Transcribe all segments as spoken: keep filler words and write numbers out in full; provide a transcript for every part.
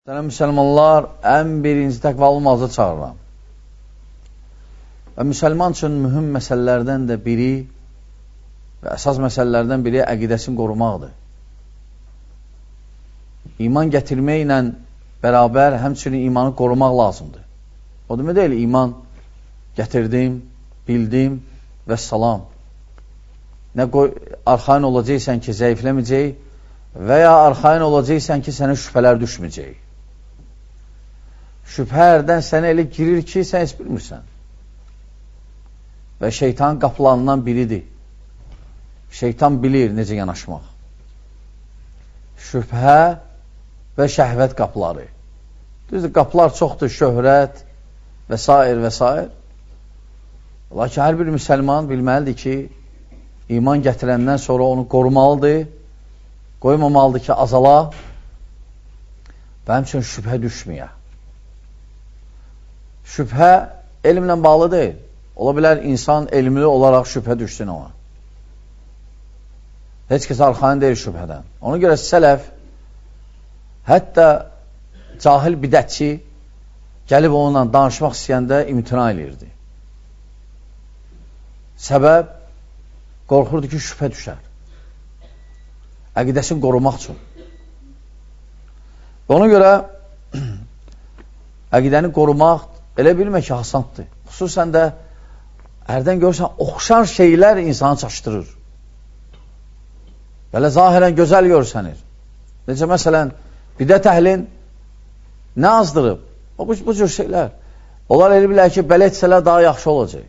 Sənə müsəlmanlar ən birinci təqvalı olmazı çağırıram. Və müsəlman üçün mühüm məsələlərdən də biri və əsas məsələlərdən biri əqidəsini qorumaqdır. İman gətirməklə bərabər həmçinin imanı qorumaq lazımdır. O demək deyil, iman gətirdim, bildim və salam. Nə qoy, arxain olacaqsan ki, zəifləməyəcək və ya arxain olacaqsan ki, sənə şübhələr düşməyəcək. Şübhə hərdən sənə elə girir ki, sən heç bilmirsən. Və şeytan qapılarından biridir. Şeytan bilir necə yanaşmaq. Şübhə və şəhvət qapıları. Düzdür, qapılar çoxdur, şöhrət və s. və s. Lakin hər bir müsəlman bilməlidir ki, iman gətirəndən sonra onu qorumalıdır, qoymamalıdır ki, azala və həmçinin şübhə düşməyə. Şübhə elmlə bağlı deyil. Ola bilər insan elmli olaraq şübhə düşsün ona. Heç kəs arxain deyil şübhədən. Ona görə sələf, hətta cahil bidətçi gəlib onunla danışmaq istəyəndə imtina edirdi. Səbəb, qorxurdu ki, şübhə düşər. Əqidəsini qorumaq üçün. Ona görə əqidəni qorumaq elə bilmək ki, hasanddır. Xüsusən də hərdən görürsən, oxşar şeylər insanı çaşdırır. Belə zahirən gözəl görsənir. Necə məsələn, bidət əhlin nə azdırıb? O, bu, bu cür şeylər. Onlar elə bilər ki, belə etsələr daha yaxşı olacaq.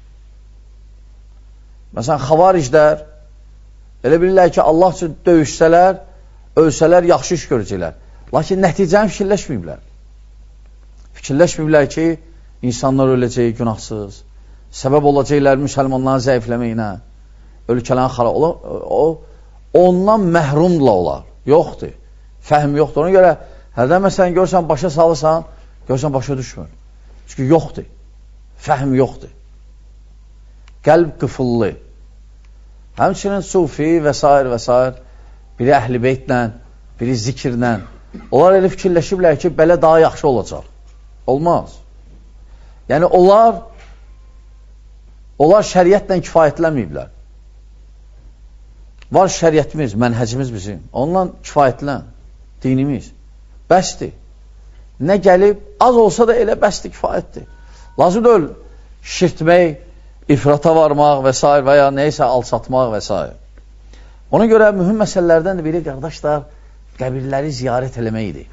Məsələn, xavariclər elə bilirlər ki, Allah üçün döyüşsələr, ölsələr, yaxşı iş görəcəklər. Lakin nəticəni fikirləşməyiblər. Fikirləşməyiblər ki, insanlar öləcək günahsız, səbəb olacaqlar müsəlmanların zəifləməyinə, ölkələrin xarab olar, o, ondan məhrumdurlar olar. Yoxdur, fəhm yoxdur. Ona görə, hərdən məsələn görsən, başa salırsan, görsən, başa düşmür. Çünki yoxdur, fəhm yoxdur. Qəlb qıfıllı. Həmçinin sufi və s. və s. biri əhl-i beytlə, biri zikirlə, onlar elə fikirləşiblər ki, belə daha yaxşı olacaq. Olmaz. Yəni, onlar onlar şəriətlə kifayətlənməyiblər. Var şəriətimiz, mənhəcimiz bizim. Onunla kifayətlən, dinimiz. Bəsdir. Nə gəlib, az olsa da elə bəsdir, kifayətdir. Lazım deyil, şirtmək, ifrata varmaq və s. və ya neysə alçatmaq və s. Ona görə mühüm məsələlərdən də biri, qardaşlar, qəbirləri ziyarət eləməkdir.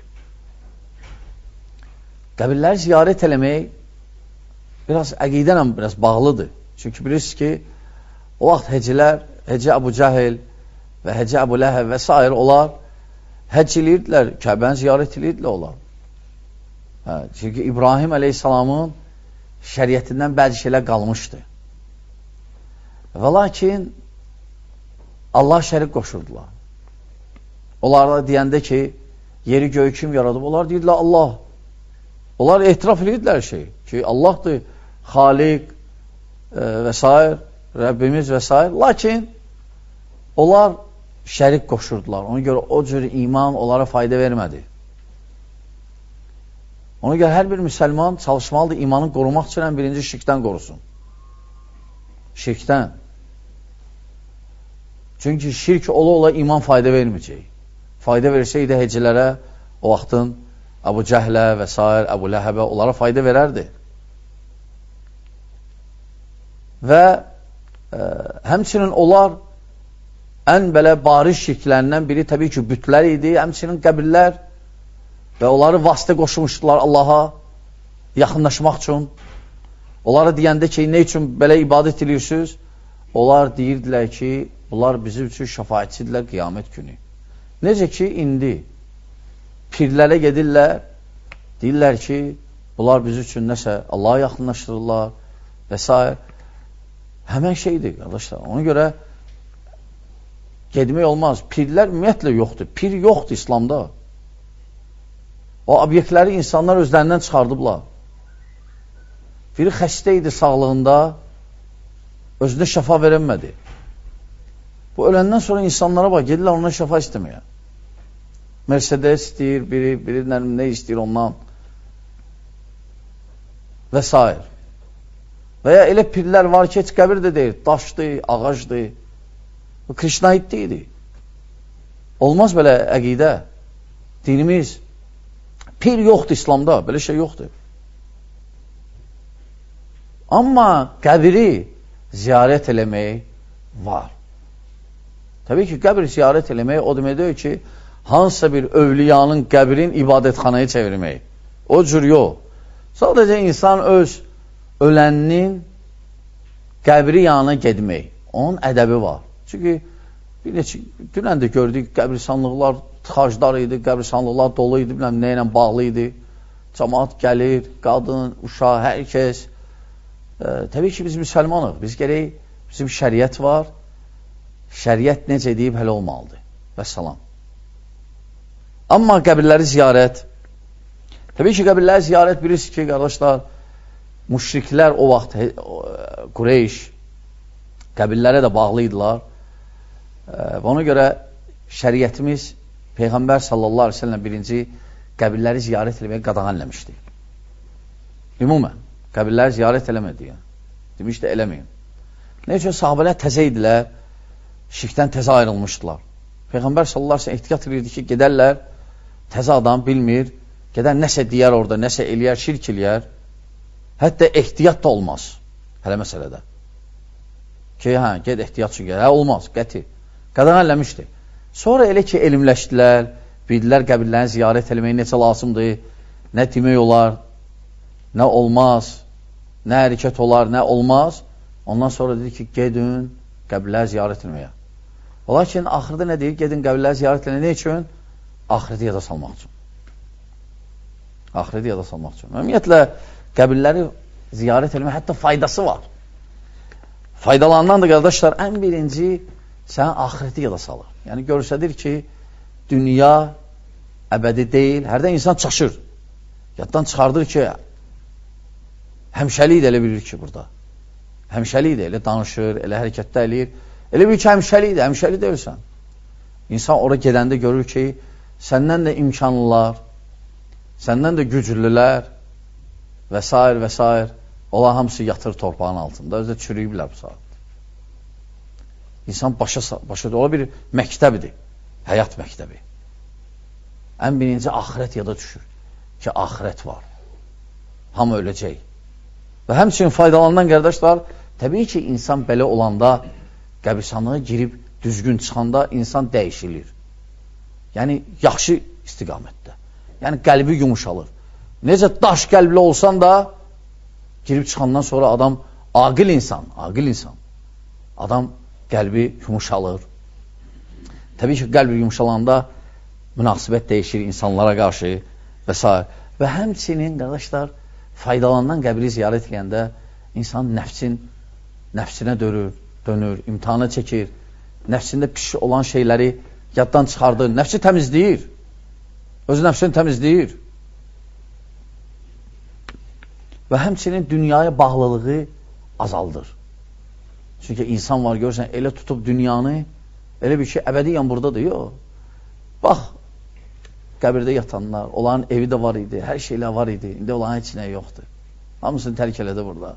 Qəbirləri ziyarət eləmək biraz əqidənlə biraz bağlıdır. Çünki bilirsiniz ki, o vaxt həcilər, Həcə Əbu Cəhil və Həcə Əbu Ləhəb və s. onlar həcc eləyirdilər, Kəbəni ziyarət eləyirdilər onlar. Hə, çünki İbrahim əleyhissalamın şəriətindən bəzi şeylər qalmışdı. Və lakin Allah şərik qoşurdular. Onlar da deyəndə ki, yeri göyü kim yaradıb? Onlar deyirdilər Allah. Onlar etiraf edirdilər şey ki, Allahdır, Xaliq e, və s. Rəbbimiz və s. Lakin onlar şərik qoşurdular. Ona görə o cür iman onlara fayda vermədi. Ona görə hər bir müsəlman çalışmalıdır imanı qorumaq üçün ən birinci şirkdən qorusun. Şirkdən. Çünki şirk ola-ola iman fayda verməyəcək. Fayda versəydi hecilərə o vaxtın Əbu Cəhlə və s. Əbu Ləhəbə onlara fayda verərdi. Və e, həmçinin onlar ən belə bariz şirklərindən biri təbii ki, bütlər idi, həmçinin qəbirlər və onları vasitə qoşmuşdular Allaha yaxınlaşmaq üçün. Onlara deyəndə ki, nə üçün belə ibadət edirsiniz? Onlar deyirdilər ki, bunlar bizim üçün şəfaətçidirlər qiyamət günü. Necə ki, indi pirlərə gedirlər, deyirlər ki, bunlar biz üçün nəsə Allaha yaxınlaşdırırlar və s. Həmən şeydir, qardaşlar. Ona görə gedmək olmaz. Pirlər ümumiyyətlə yoxdur. Pir yoxdur İslamda. O obyektləri insanlar özlərindən çıxardıblar. Biri xəstə idi sağlığında, özünə şəfa verənmədi. Bu öləndən sonra insanlara bax, gedirlər ondan şəfa istəməyə. Mercedes istəyir, biri, biri nə istəyir ondan və s. Və ya elə pirlər var ki, heç qəbir də deyir, daşdır, ağacdır. Bu Krişnaitdi idi. Olmaz belə əqidə. Dinimiz, pir yoxdur İslamda, belə şey yoxdur. Amma qəbiri ziyarət eləmək var. Təbii ki, qəbir ziyarət eləmək o demək deyil ki, hansısa bir övliyanın qəbrin ibadətxanaya çevirmək. O cür yox. Sadəcə insan öz öləninin qəbri yanına gedmək. Onun ədəbi var. Çünki bir neçə, dünən də gördük, qəbristanlıqlar tıxaclar idi, qəbristanlıqlar dolu idi, bilməm nə ilə bağlı idi. Cəmaat gəlir, qadın, uşaq, hər kəs. E, təbii ki, biz müsəlmanıq. Biz gərək, bizim şəriət var. Şəriət necə deyib, hələ olmalıdır. Və salam. Amma qəbirləri ziyarət, təbii ki, qəbirləri ziyarət bilirsiniz ki, qardaşlar, müşriklər o vaxt, Qureyş, qəbirlərə də bağlı idilər. Və ona görə şəriətimiz Peyğəmbər sallallahu aleyhi ve sellem birinci qəbirləri ziyarət eləməyə qadağan eləmişdi. Ümumən, qəbirləri ziyarət eləmədi. Yəni. Demişdi, eləməyin. Nə üçün sahabələr təzə idilər, şirkdən təzə ayrılmışdılar. Peyğəmbər sallallahu aleyhi ve sellem ehtiyat edirdi ki, gedərlər, təzə adam bilmir, gedər nəsə deyər orada, nəsə eləyər, şirk eləyər. Hətta ehtiyat da olmaz hələ məsələdə. Ki, hə, ged ehtiyat üçün gəl. Hə, olmaz, qəti. Qadağan eləmişdi. Sonra elə ki, elmləşdilər, bildilər qəbirlərini ziyarət eləməyi necə lazımdır, nə demək olar, nə olmaz, nə hərəkət olar, nə olmaz. Ondan sonra dedi ki, gedin qəbirləri ziyarət eləməyə. Lakin axırda nə deyir? Gedin qəbirləri ziyarət eləməyə. Ne üçün? Ahireti yada salmaq üçün. Ahireti yada salmaq üçün. Ümumiyyətlə, qəbirləri ziyarət eləmək hətta faydası var. Faydalandan da qardaşlar, ən birinci sən ahireti yada salır. Yəni görsədir ki, dünya əbədi deyil. Hərdən insan çaşır. Yaddan çıxardır ki, həmşəlik də elə bilir ki, burada. Həmşəlik də elə danışır, elə hərəkətdə eləyir. Elə bilir ki, həmşəlik də, həmşəlik deyilsən. İnsan ora gedəndə görür ki, səndən də imkanlılar, səndən də güclülər və s. və s. Ola hamısı yatır torpağın altında. Özdə çürüyüblər bu saat. İnsan başa, başa ola bir məktəbidir. Həyat məktəbi. Ən birinci ahirət yada düşür. Ki, ahirət var. Hamı öləcək. Və həmçinin faydalanan qardaşlar, təbii ki, insan belə olanda, qəbirstanlığa girib düzgün çıxanda insan dəyişilir. Yəni, yaxşı istiqamətdə. Yəni, qəlbi yumuşalır. Necə daş qəlbli olsan da, girib çıxandan sonra adam aqil insan, aqil insan. Adam qəlbi yumuşalır. Təbii ki, qəlbi yumuşalanda münasibət dəyişir insanlara qarşı və s. Və həmçinin, qardaşlar, faydalanan qəbri ziyarət edəndə insan nəfsin, nəfsinə dönür, dönür, imtihana çəkir, nəfsində pis olan şeyləri yaddan çıxardır, nəfsi təmizləyir, öz nəfsini təmizləyir. Və həmçinin dünyaya bağlılığı azaldır. Çünki insan var, görürsən, elə tutub dünyanı, elə bir şey əbədiyyən buradadır, yox. Bax, qəbirdə yatanlar, onların evi də var idi, hər şeylər var idi, indi onların heç nə yoxdur. Hamısını tərk elədi burada.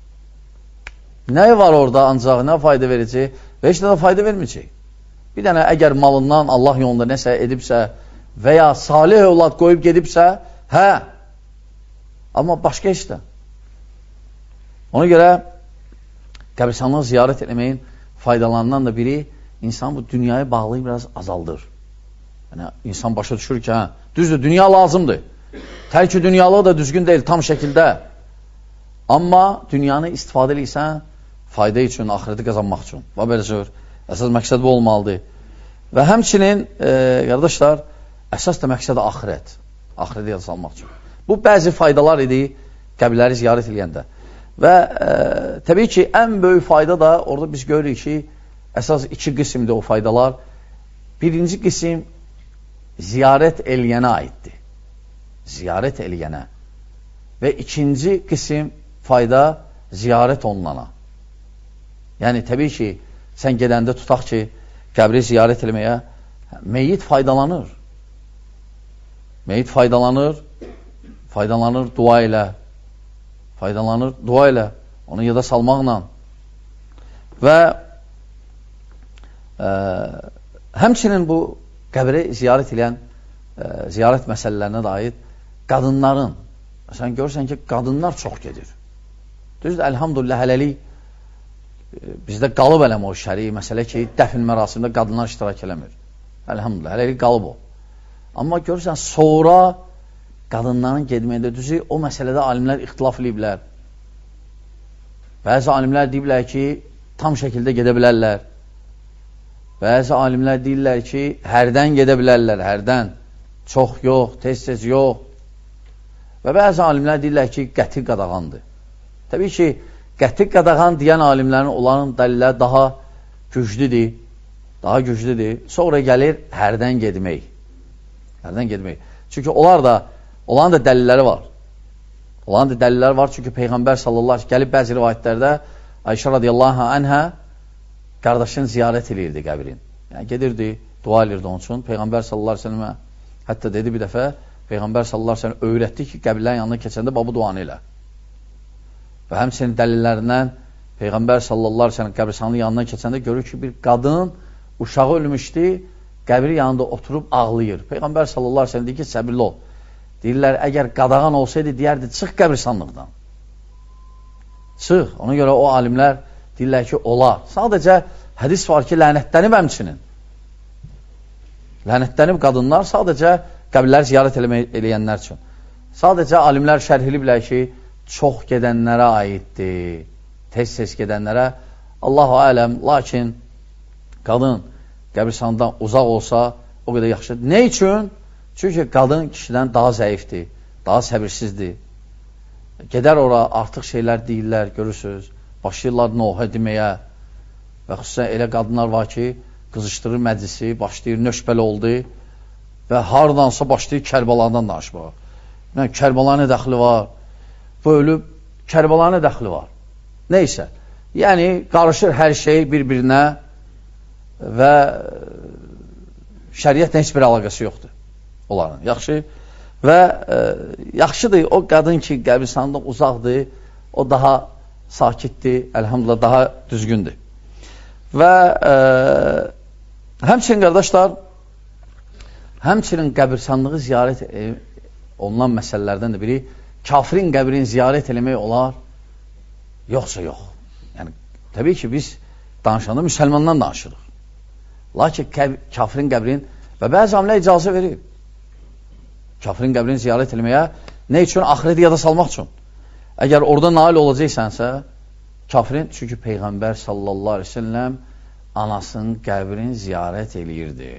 Nə var orada ancaq, nə fayda verəcək? Və heç nə də fayda verməyəcək. Bir dənə əgər malından Allah yolunda nəsə edibsə və ya salih övlad qoyub gedibsə, hə, amma başqa heç də. Ona görə qəbirstanlığı ziyarət etməyin faydalarından da biri insan bu dünyaya bağlıyı biraz azaldır. Yəni, insan başa düşür ki, hə, düzdür, dünya lazımdır. Tərki dünyalığı da düzgün deyil, tam şəkildə. Amma dünyanı istifadə edirsən, fayda üçün, ahireti qazanmaq üçün. Və belə cür, əsas məqsəd bu olmalıdır. Və həmçinin, e, qardaşlar, əsas da məqsəd ahirət. Ahireti yada salmaq üçün. Bu, bəzi faydalar idi qəbirləri ziyarət edəndə. Və e, təbii ki, ən böyük fayda da, orada biz görürük ki, əsas iki qismdir o faydalar. Birinci qism ziyarət eləyənə aiddir. Ziyarət eləyənə. Və ikinci qism fayda ziyarət olunana. Yəni, təbii ki, sən gedəndə tutaq ki, qəbri ziyarət eləməyə, meyyit faydalanır. Meyit faydalanır, faydalanır dua ilə, faydalanır dua ilə, onu yada salmaqla və e, həmçinin bu qəbri ziyarət edən, e, ziyarət məsələlərinə dair qadınların, sən görürsən ki, qadınlar çox gedir. Düzdür, əlhamdülillah, hələlik e, bizdə qalıb eləmə o şəri məsələ ki, dəfn mərasimində qadınlar iştirak eləmir. Əlhamdülillah, hələlik qalıb o. Amma görürsən, sonra qadınların gedməyində düzü, o məsələdə alimlər ixtilaf ediblər. Bəzi alimlər deyiblər ki, tam şəkildə gedə bilərlər. Bəzi alimlər deyirlər ki, hərdən gedə bilərlər, hərdən. Çox yox, tez-tez yox. Və bəzi alimlər deyirlər ki, qəti qadağandır. Təbii ki, qəti qadağan deyən alimlərin onların dəlilləri daha güclüdür. Daha güclüdür. Sonra gəlir hərdən gedmək. Hərdən gedmək. Çünki onlar da, onların da dəlilləri var. Onların da dəlilləri var. Çünki Peyğəmbər sallallahu aleyhi ve sellem gəlib bəzi rivayətlərdə Ayşə radiyallahu anhə qardaşını ziyarət edirdi qəbrin. Yəni gedirdi, dua edirdi onun üçün. Peyğəmbər sallallahu aleyhi ve sellemə hətta dedi bir dəfə, Peyğəmbər sallallahu aleyhi ve sellem öyrətdi ki, qəbirlərin yanına keçəndə bu duanı elə. Və həmçinin dəlillərindən Peyğəmbər sallallahu aleyhi ve sellem qəbirstanlığın yanından keçəndə görür ki, bir qadın uşağı ölmüşdü, qəbri yanında oturub ağlayır. Peyğəmbər sallallahu aleyhi ve sellem deyir ki, səbirli ol. Deyirlər, əgər qadağan olsaydı, deyərdi, çıx qəbirstanlıqdan. Çıx. Ona görə o alimlər deyirlər ki, olar. Sadəcə hədis var ki, lənətlənib həmçinin. Lənətlənib qadınlar sadəcə qəbirləri ziyarət eləyənlər üçün. Sadəcə alimlər şərh ediblər ki, çox gedənlərə aiddir. Tez-tez gedənlərə. Allahu aləm, lakin qadın qəbirstanlıqdan uzaq olsa, o qədər yaxşıdır. Nə üçün? Çünki qadın kişidən daha zəifdir, daha səbirsizdir. Gedər ora, artıq şeylər deyirlər, görürsünüz, başlayırlar nohə deməyə və xüsusən elə qadınlar var ki, qızışdırır məclisi, başlayır nöşbəli oldu və haradansa başlayır Kərbəladan danışmağa. Yəni, Kərbala nə dəxli var? Bu ölüb, Kərbala nə dəxli var? Neysə, yəni qarışır hər şey bir-birinə və şəriətlə heç bir əlaqəsi yoxdur onların. Yaxşı və e, yaxşıdır o qadın ki, qəbirstanlıqdan uzaqdır, o daha sakitdir, əlhamdülillah daha düzgündür. Və e, həmçinin qardaşlar, həmçinin qəbirstanlığı ziyarət e, olunan məsələlərdən də biri, kafirin qəbrini ziyarət eləmək olar, yoxsa yox. Yəni, təbii ki, biz danışanda müsəlmandan danışırıq. Lakin kafirin qəbrin və bəzi alimlər icazə verir. Kafirin qəbrini ziyarət eləməyə nə üçün? Axirəti yada salmaq üçün. Əgər orada nail olacaqsənsə, kafirin, çünki Peyğəmbər sallallahu aleyhi ve sellem anasının qəbrini ziyarət eləyirdi.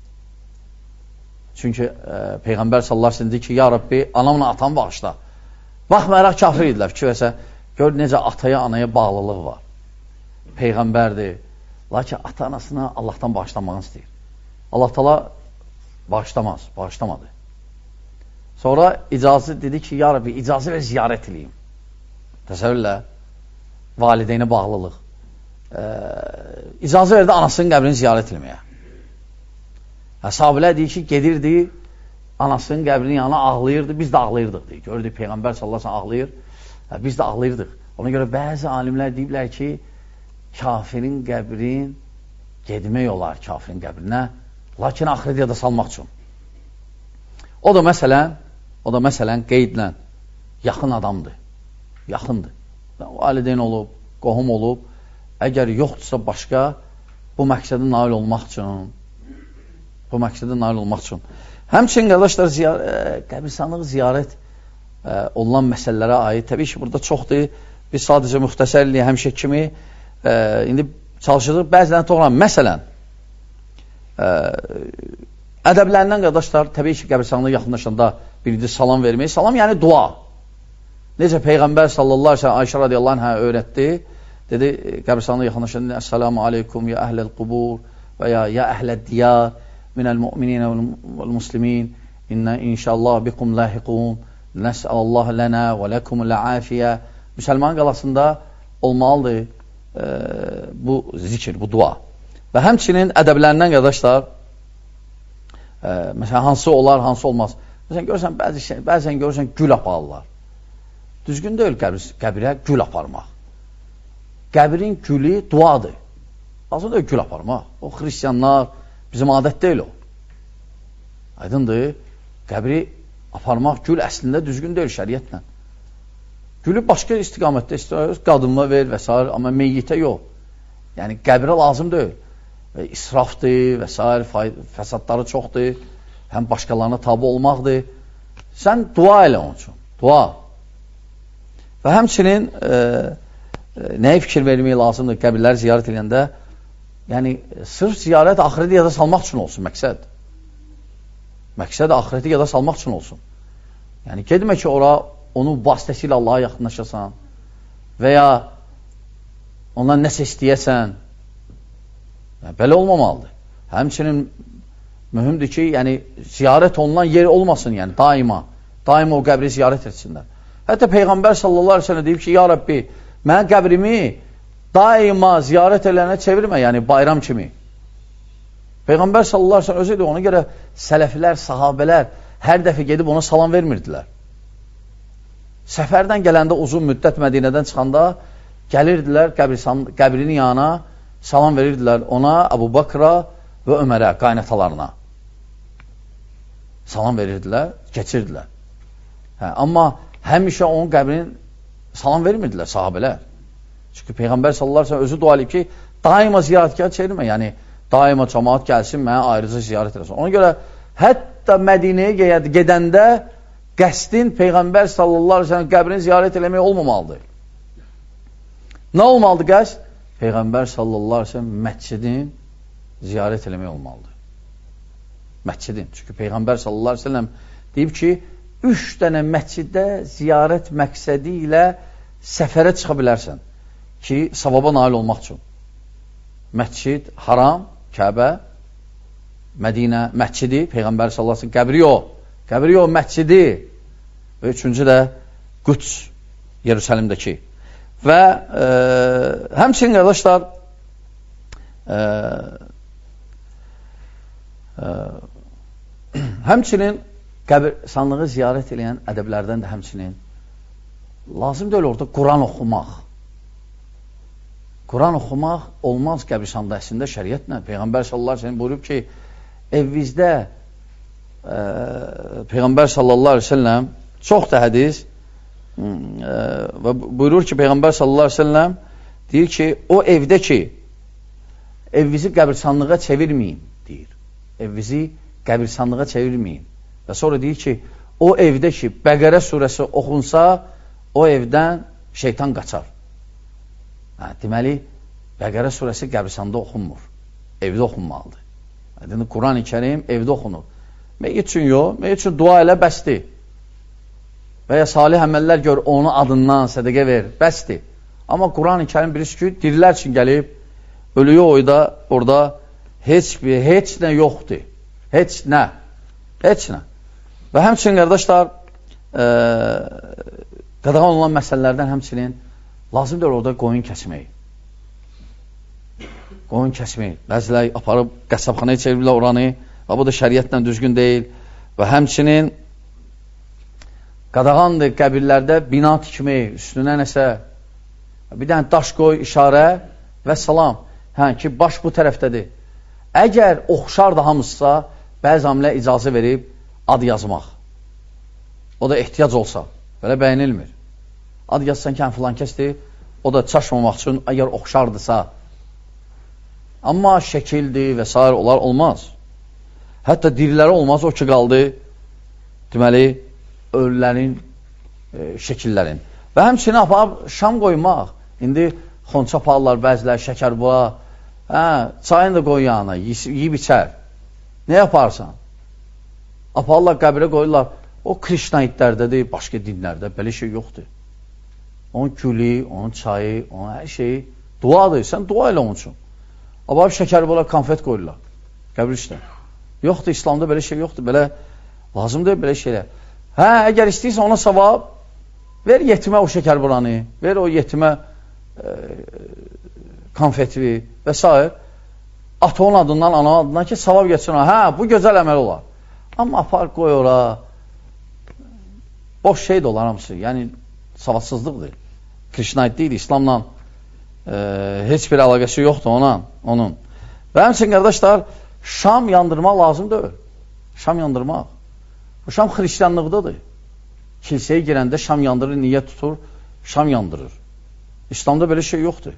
Çünki e, Peyğəmbər sallallahu aleyhi ve sellem deyir ki, ya Rabbi, anamla atamı bağışla. Baxmayaraq kafir idilər. Fikirləsə, gör necə ataya, anaya bağlılıq var. Peyğəmbərdir. Lakin ata-anasına Allahdan bağışlanmağını istəyir. Allah Taala bağışlamaz, bağışlamadı. Sonra icazə dedi ki, ya Rabbi, icazə ver ziyarət edeyim. Təsəvvürlə, valideynə bağlılıq. E, icazə verdi anasının qəbrini ziyarət etməyə. Sahabələr deyir ki, gedirdi, anasının qəbrinin yanına ağlayırdı, biz də ağlayırdıq deyir. Gördük, Peyğəmbər sallallahu aleyhi ve sellem ağlayır, biz də ağlayırdıq. Ona görə bəzi alimlər deyiblər ki, kafirin qəbrin gedmək olar kafirin qəbrinə, lakin axirət yada salmaq üçün. O da məsələn, o da məsələn qeydlə yaxın adamdır, yaxındır. Valideyn olub, qohum olub, əgər yoxdursa başqa, bu məqsədə nail olmaq üçün, bu məqsədə nail olmaq üçün. Həmçinin, qardaşlar, ziyar qəbirstanlığı ziyarət e, olunan məsələlərə aid, təbii ki, burada çoxdur, biz sadəcə müxtəsərliyə həmişə kimi e, indi çalışırıq, bəzilərini toxunan. Məsələn, e, ədəblərindən, qardaşlar, təbii ki, qəbirstanlığı yaxınlaşanda birinci salam vermək, salam yəni dua. Necə Peyğəmbər sallallahu aleyhi ve sellem Ayşə radiyallahu anhə öyrətdi, dedi, qəbirstanlığı yaxınlaşanda, Əssalamu aleykum, ya əhləl qubur və ya ya əhləd diyar, minəl müminə vəl-muslimin, innə inşallah bikum lahiqun, nəsəlallah lənə və ləkumul afiyə. Müsəlman qalasında olmalıdır e, bu zikir, bu dua. Və həmçinin ədəblərindən, qardaşlar, e, məsələn, hansı olar, hansı olmaz. Məsələn, görürsən, bəzi şey, bəzən görürsən, gül aparırlar. Düzgün deyil qəbir, qəbirə gül aparmaq. Qəbirin gülü duadır. Aslında gül aparmaq. O, xristiyanlar, bizim adət deyil o. Aydındır, qəbiri aparmaq gül əslində düzgün deyil şəriətlə. Gülü başqa istiqamətdə istiqamətdə qadınla ver və s. Amma meyyitə yox. Yəni, qəbirə lazım deyil. Və israfdır və s. Fəsadları çoxdur. Həm başqalarına tabi olmaqdır. Sən dua elə onun üçün. Dua. Və həmçinin e, e, nəyə fikir vermək lazımdır qəbirləri ziyarət edəndə? Yəni, sırf ziyarət axirəti yada salmaq üçün olsun məqsəd. Məqsəd axirəti yada salmaq üçün olsun. Yəni, gedmə ki, ora onun vasitəsilə Allaha yaxınlaşasan və ya ondan nəsə istəyəsən. Yəni, belə olmamalıdır. Həmçinin mühümdür ki, yəni, ziyarət olunan yer olmasın, yəni, daima. Daima o qəbri ziyarət etsinlər. Hətta Peyğəmbər sallallahu aleyhi ve sellem deyib ki, ya Rabbi, mən qəbrimi daima ziyarət edilənə çevirmə, yəni bayram kimi. Peyğəmbər sallallahu aleyhi ve sellem özü deyir, ona görə sələflər, sahabələr hər dəfə gedib ona salam vermirdilər. Səfərdən gələndə uzun müddət Mədinədən çıxanda gəlirdilər qəbrinin yanına, salam verirdilər ona, Əbu Bakra və Ömərə, qaynatalarına. Salam verirdilər, keçirdilər. Hə, amma həmişə onun qəbrinin salam vermirdilər sahabələr. Çünki Peyğəmbər sallallahu aleyhi ve sellem özü dua edib ki, daima ziyarətkar çevirmə, yəni daima cəmaat gəlsin, mənə ayrıca ziyarət edəsin. Ona görə hətta Mədinəyə gedəndə qəsdin Peyğəmbər sallallahu aleyhi ve sellem qəbrini ziyarət eləmək olmamalıdır. Nə olmalıdır qəsd? Peyğəmbər sallallahu aleyhi ve sellem məscidin ziyarət eləmək olmalıdır. Məscidin. Çünki Peyğəmbər sallallahu aleyhi ve sellem deyib ki, üç dənə məsciddə ziyarət məqsədi ilə səfərə çıxa bilərsən ki, savaba nail olmaq üçün. Məscid, Haram, Kəbə, Mədinə, məscidi, Peyğəmbər sallallahu aleyhi ve sellem qəbri yox. Qəbri yox, məscidi və üçüncü də Qüds, Yerusəlimdəki. Və e, həmçinin qardaşlar e, e, həmçinin qəbirstanlığı ziyarət edən ədəblərdən də həmçinin lazım deyil orada Quran oxumaq. Quran oxumaq olmaz qəbirstanda əslində şəriətlə. Peyğəmbər sallallahu aleyhi ve sellem buyurub ki, evinizdə e, Peyğəmbər sallallahu aleyhi ve sellem çox da hədis e, və buyurur ki, Peyğəmbər sallallahu aleyhi ve sellem deyir ki, o evdə ki, evinizi qəbirstanlığa çevirməyin, deyir. Evinizi qəbirstanlığa çevirməyin. Və sonra deyir ki, o evdə ki, Bəqərə surəsi oxunsa, o evdən şeytan qaçar. Hə, deməli, Bəqərə surəsi qəbirstanda oxunmur. Evdə oxunmalıdır. Yəni, Quran-ı Kərim evdə oxunur. Meyyit üçün yox, meyyit üçün dua elə bəsdir. Və ya salih əməllər gör, onu adından sədəqə ver, bəsdir. Amma Quran-ı Kərim birisi ki, dirilər üçün gəlib, ölüyü oyda, orada heç bir, heç nə yoxdur. Heç nə. Heç nə. Və həmçinin, qardaşlar, e, qadağan olan məsələlərdən həmçinin lazımdır orada qoyun kəsmək. Qoyun kəsmək. Bəzilər aparıb qəssabxanaya çevirilər oranı və bu da şəriətlə düzgün deyil. Və həmçinin qadağandır qəbirlərdə bina tikmək, üstünə nəsə bir dənə daş qoy, işarə və salam. Hə, ki, baş bu tərəfdədir. Əgər oxşar da hamısa, bəzi amilə icazə verib ad yazmaq. O da ehtiyac olsa, belə bəyənilmir. Ad yazsan ki, həm filan kəsdir, o da çaşmamaq üçün, əgər oxşardırsa. Amma şəkildir və s. onlar olmaz. Hətta diriləri olmaz, o ki qaldı, deməli, ölülərin e, şəkillərin. Və həmçinin aparıb şam qoymaq. İndi xonça aparırlar bəzilər, şəkər bula, hə, çayını da qoy yanına, yiyib içər. Nə yaparsan? Aparırlar, qəbirə qoyurlar. O krişnaitlərdədir, başqa dinlərdə, belə şey yoxdur. Onun gülü, onun çayı, onun hər şeyi duadır. Sən dua elə onun üçün. Aparıb şəkər bula, konfet qoyurlar. Qəbir üstə. Yoxdur, İslamda belə şey yoxdur. Belə lazımdır belə şeylər. Hə, əgər istəyirsən ona savab, ver yetimə o şəkər bulanı, ver o yetimə e, konfeti və s. At onun adından, ana adından ki, savab geçsin. Hə, bu gözəl əməl olar. Amma apar qoy ora, boş şey də olar hamısı. Yəni, savadsızlıqdır. Krişnaid deyil, İslamla e, heç bir əlaqəsi yoxdur ona, onun. Və həmçinin, qardaşlar, şam yandırmaq lazım deyil. Şam yandırmaq. Bu şam xristiyanlıqdadır. Kilsəyə girəndə şam yandırır, niyyət tutur, şam yandırır. İslamda belə şey yoxdur.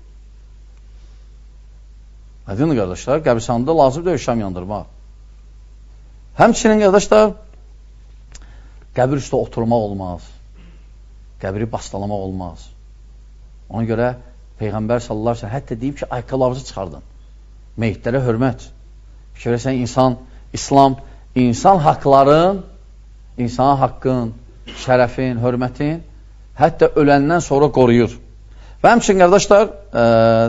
Aydındır, qardaşlar, qəbirstanlıqda lazım deyil şam yandırmaq. Həmçinin, qardaşlar, qəbir üstə oturmaq olmaz. Qəbiri bastalamaq olmaz. Ona görə Peyğəmbər sallallahu əleyhi və səlləm hətta deyib ki, ayaqqabılarınızı çıxardın. Meyitlərə hörmət. Fikir versən, insan, İslam, insan haqların, insan haqqın, şərəfin, hörmətin hətta öləndən sonra qoruyur. Və həmçinin, qardaşlar, ə,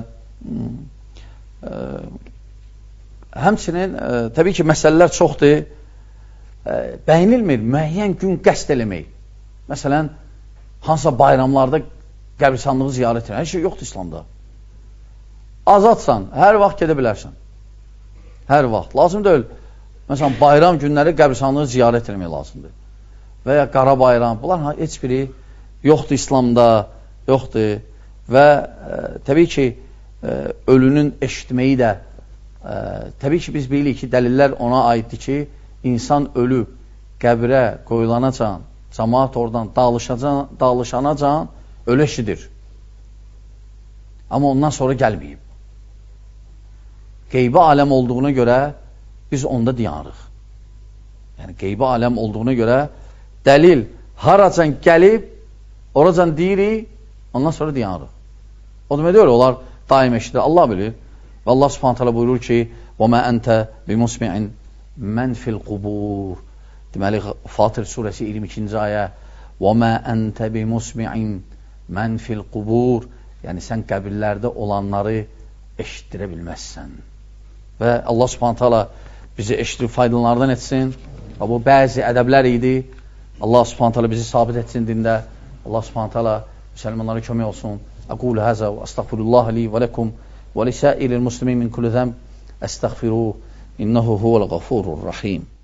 ə, həmçinin, ə, təbii ki, məsələlər çoxdur. Ə, bəyinilmir, müəyyən gün qəsd eləmək. Məsələn, hansısa bayramlarda qəbirstanlığı ziyarət edir. Hər şey yoxdur İslamda. Azadsan, hər vaxt gedə bilərsən. Hər vaxt. Lazım deyil. Məsələn, bayram günləri qəbirstanlığı ziyarət etmək lazımdır. Və ya qara bayram. Bunlar heç biri yoxdur İslamda, yoxdur. Və e, təbii ki, e, ölünün eşitməyi də, e, təbii ki, biz bilirik ki, dəlillər ona aiddir ki, insan ölüb qəbrə qoyulanacan, cəmaat oradan dağılışanacan ölü eşidir. Amma ondan sonra gəlməyib. Qeybi aləm olduğuna görə biz onda diyanırıq. Yəni, qeybi aləm olduğuna görə dəlil haracan gəlib, oracan deyirik, ondan sonra diyanırıq. O demək deyil, onlar daim eşidir. Allah bilir. Və Allah subhanət hələ buyurur ki, وَمَا أَنْتَ بِمُسْمِعٍ مَنْ فِي الْقُبُورِ Deməli, Fatır surəsi iyirmi ikinci ayə وَمَا أَنْتَ بِمُسْمِعٍ مَنْ فِي الْقُبُورِ Yəni, sən qəbirlərdə olanları eşitdirə bilməzsən. Və Allah subhanət hələ bizi eşidirib faydalardan etsin. Və bu bəzi ədəblər idi. Allah subhanət hələ bizi sabit etsin dində. Allah subhanət hələ müsəlmanlara kömək olsun. Aqulu həzə və əstəğfirullah li və ləkum və lisəiril muslimin min kulli zəm əstəğfiruh. İnnehu huvəl-ğafurur-rahim.